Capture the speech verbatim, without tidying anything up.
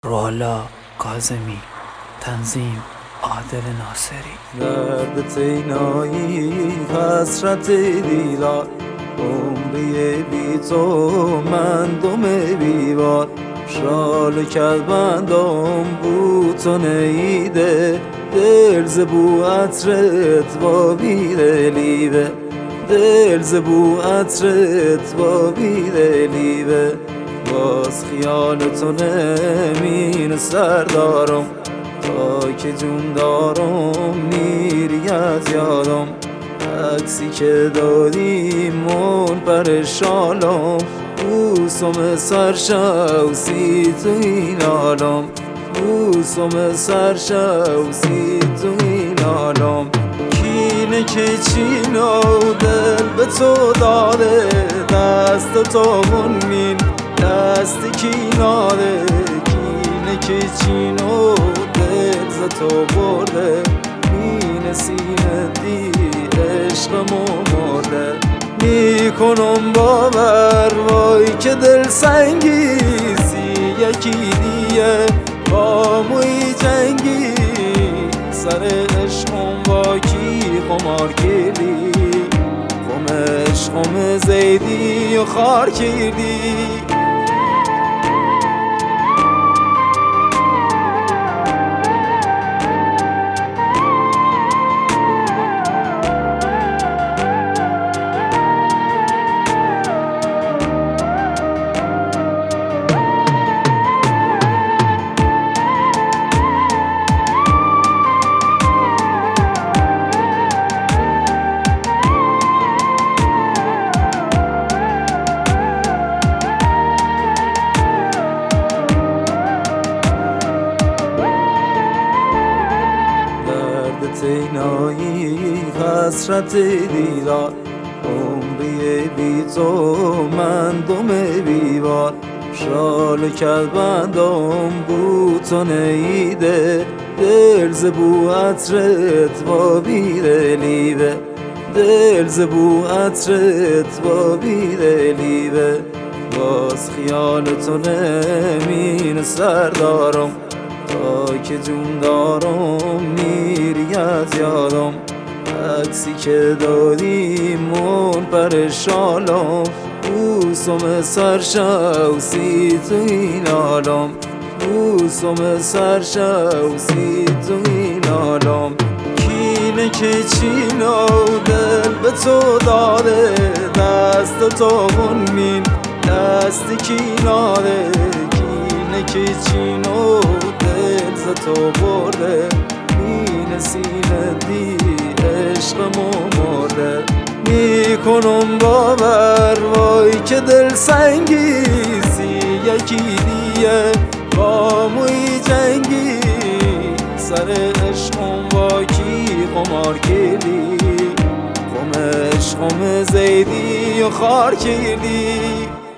روحالله کاظمی، تنظیم عادل ناصری. درد تینایی حسرت دیدار، عمری بی تو من دم بیوار. شال کلبندام بود تو نیده، دل ز بو عطرت وابیده لیوه، دل ز بو عطرت وابیده لیوه. باز خیال تو نمین سر دارم، تا که جون دارم میری از یادم. عکسی که دادی من پرشالم، بوسم سرشوسی تو این عالم، بوسم سرشوسی تو این عالم. کینه که چینا دل به تو داده، دست تو منین دست کی ناده. کینه که چینو دل ز تو برده، این سینه دی عشقمو مرده. میکنم باور وای که دل سنگیزی، یکی دیگه با موی جنگی. سر عشقم با کی خمار کردی، خم عشقم زیدی و خار کردی. تینایی حسرت دیدار، عمری بی تو من دم بیوار. شال کلبندام بود تو نیده، دل ز بو عطرت وابیده لیوه، دل ز بو عطرت وابیده لیوه. باز خیال تو نمین سر دارم، تا که جون دارم میری از یادم. عکسی که دادی من پرشالم، بوسم سرشوسی تو این عالم، بوسم سرشوسی تو این عالم. کینه که چینا دل به تو داده، دست تو منین دست کی ناده. کینه که چینو دل ز تو برده، این سینه دی عشقمو مرده. میکنم باور وای که دل سنگیزی، یکی دیگه با موی جنگی. سر عشقم با کی قمار کردی، خم عشقم زیدی و خار کردی.